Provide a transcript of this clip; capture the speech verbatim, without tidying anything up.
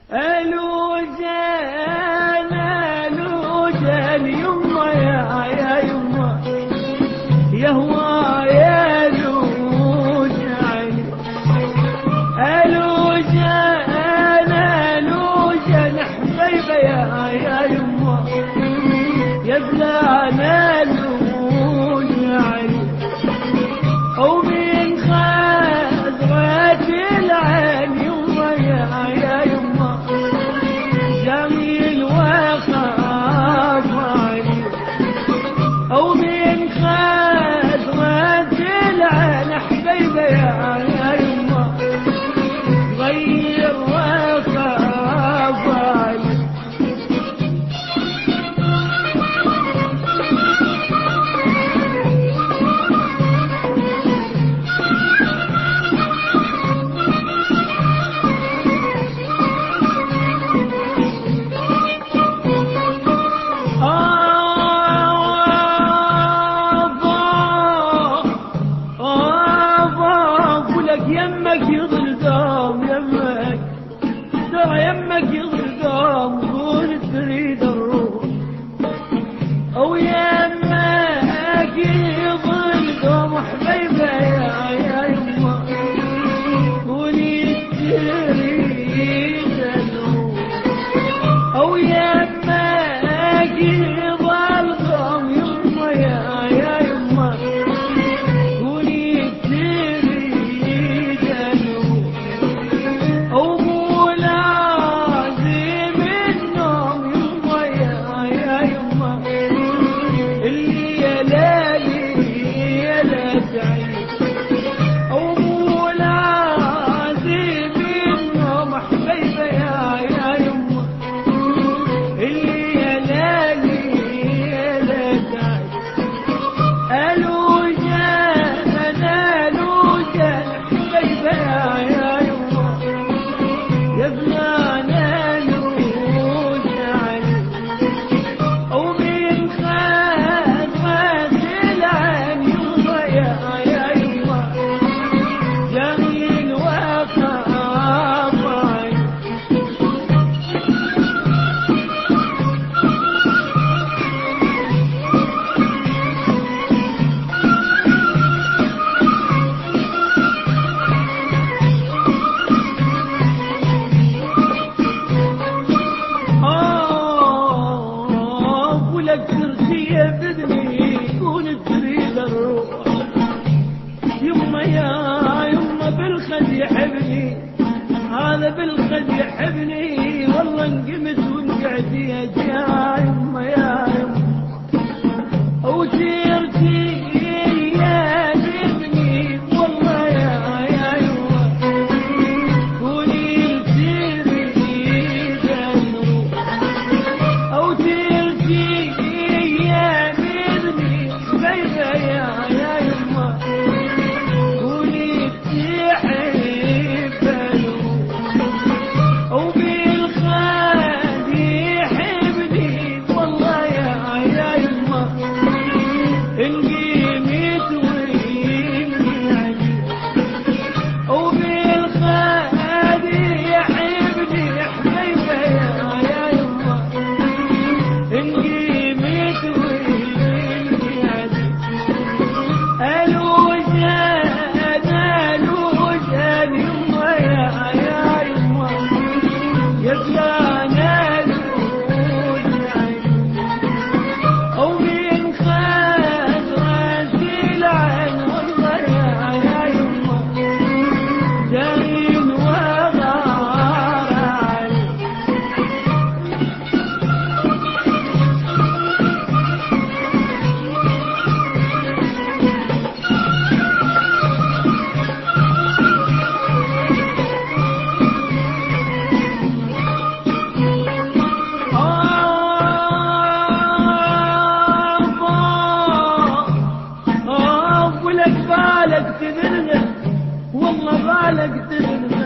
الوجان الوجان يما يا يا يما يهوى يا الوجان الوجان الوجان حبيبه يا يا يما يا بلان الوجان ومن خضرة العين يما يا يا يما جميل وخاف علي ومن خضرة العين حبيبه يا يا يما غير وخاف علي يمك يضل قام يمك ترى يمك يضل قام قول تريد الروح او يمك يضل قام حبيبه يا يا يما قولي تريد الروح او يمك يضل قام يما يا يا يما يحبني هذا بالخد يحبني والله انقمت وانقعد يا يما يا يما وسيرتي يا ابني والله يا يا يما قولي سيري نروح او سيرتي يا ابني حبيبه يا يا يما قولي بالك تذلنا والله بالك تذلنا